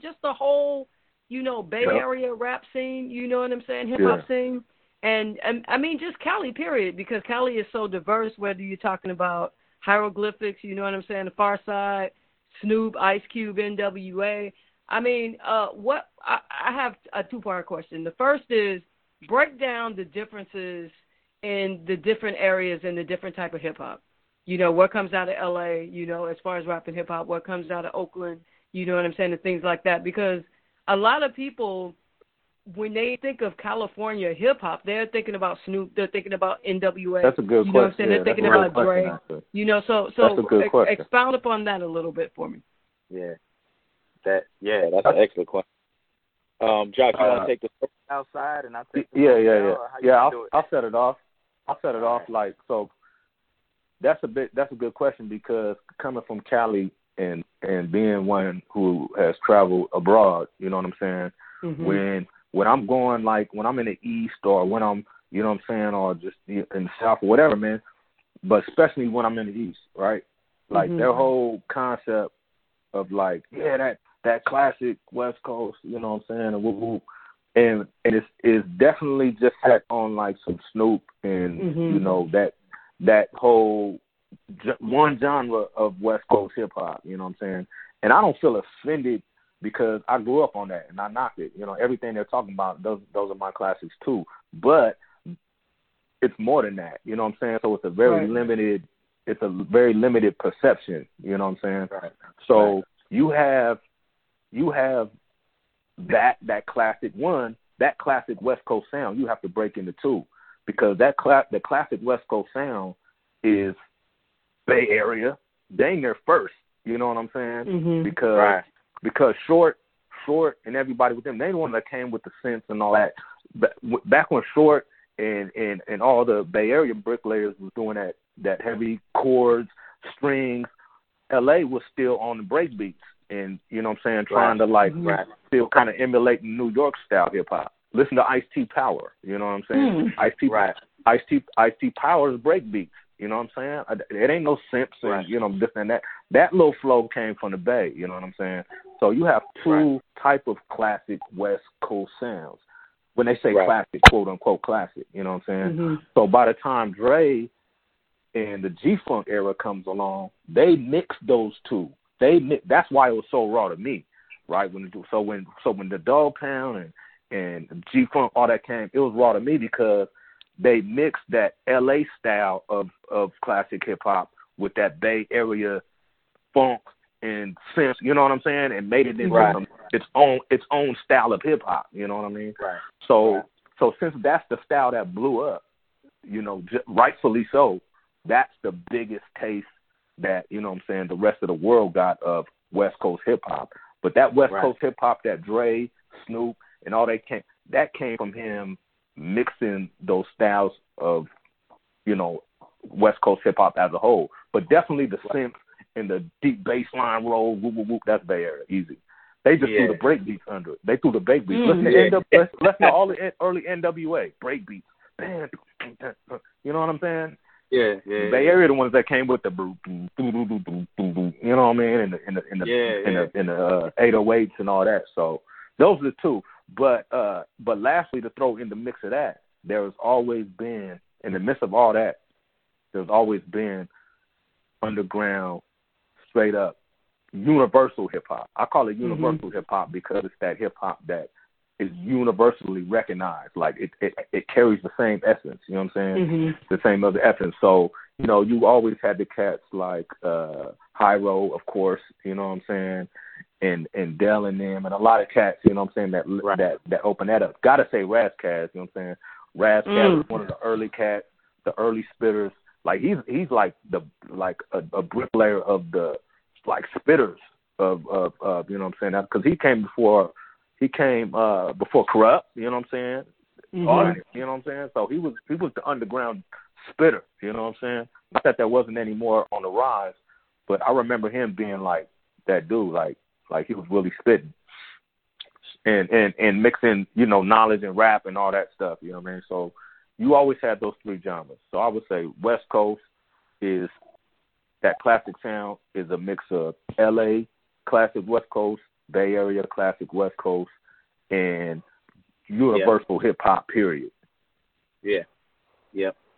just the whole, Bay Yep. Area rap scene, you know what I'm saying, Yeah. hip-hop scene. And I mean, just Cali, period, because Cali is so diverse, whether you're talking about hieroglyphics, you know what I'm saying, the Far Side, Snoop, Ice Cube, NWA. I mean, I have a two-part question. The first is break down the differences in the different areas and the different type of hip-hop. What comes out of L.A., as far as rap and hip-hop, what comes out of Oakland, you know what I'm saying, and things like that. Because a lot of people, when they think of California hip-hop, they're thinking about Snoop, they're thinking about NWA. That's a good You know what I'm question. saying? Yeah, They're thinking that's a about good Dre. question, actually. So That's a good question. expound upon that a little bit for me. Yeah. That's an excellent question. Josh, you want to take the first outside and I'll take the Yeah. how you Yeah, do it? I'll set it off. Like, so that's a good question, because coming from Cali and being one who has traveled abroad, you know what I'm saying? Mm-hmm. When I'm going, like when I'm in the East, or when I'm, you know what I'm saying, or just in the South or whatever, man, but especially when I'm in the East, right? Like their whole concept of like, that classic West Coast, you know what I'm saying, and whoop. And it's definitely just set on like some Snoop and that whole one genre of West Coast hip hop, you know what I'm saying? And I don't feel offended, because I grew up on that and I knocked it. Everything they're talking about, those are my classics too. But it's more than that, you know what I'm saying? So it's a very limited perception, you know what I'm saying? Right. So you have that classic one, that classic West Coast sound, you have to break into two, because the classic West Coast sound is Bay Area, dang near first, you know what I'm saying? Because Short and everybody with them, they the one that came with the synths and all that. Back when Short and all the Bay Area bricklayers was doing that heavy chords, strings, LA was still on the break beats, and you know what I'm saying, trying to still kind of emulate New York style hip hop. Listen to Ice-T Power, you know what I'm saying? Ice-T Power's break beats, you know what I'm saying? It ain't no synths and this and that. That little flow came from the Bay, you know what I'm saying? So you have two type of classic West Coast sounds. When they say classic, quote unquote classic, you know what I'm saying? So by the time Dre and the G-Funk era comes along, they mix those two. That's why it was so raw to me, right? When the Dog Pound and G-Funk, all that came, it was raw to me, because they mixed that LA style of classic hip hop with that Bay Area funk and synth, you know what I'm saying, and made it into its own style of hip hop, you know what I mean? So since that's the style that blew up, rightfully so, that's the biggest taste that, you know what I'm saying, the rest of the world got of West Coast hip hop. But that West Coast hip hop that Dre, Snoop, and all that came from him mixing those styles of, West Coast hip hop as a whole. But definitely the synth and the deep bass line roll, whoop, whoop, whoop, that's Bay Area, easy. They just threw the break beats under it. They threw the break beats. Let's know all the early NWA break beats. Bam, you know what I'm saying? Yeah. Bay Area, the ones that came with the boom, boom, boom, boom, boom, boom, boom. You know what I mean? In the 808s and all that. So those are the two. But lastly, to throw in the mix of that, there has always been, in the midst of all that, there's always been underground, straight up, universal hip hop. I call it universal hip hop because it's that hip hop that is universally recognized. Like it carries the same essence, you know what I'm saying? The same other essence. So, you always had the cats like Hyro, of course, you know what I'm saying, and Dell and them, and a lot of cats, you know what I'm saying, that open that up. Gotta say Raz Kaz, you know what I'm saying? Raz Kaz was one of the early cats, the early spitters. Like he's like a bricklayer of the like spitters of you know what I'm saying, because he came before Corrupt, you know what I'm saying? Artist, you know what I'm saying? So he was the underground spitter, you know what I'm saying? Not that there wasn't any more on the rise, but I remember him being like that dude, like he was really spitting and mixing, knowledge and rap and all that stuff, you know what I mean? So you always had those three genres. So I would say West Coast is that classic sound is a mix of LA, classic West Coast, Bay Area, classic West Coast, and universal hip hop. Period. Yeah. Yep.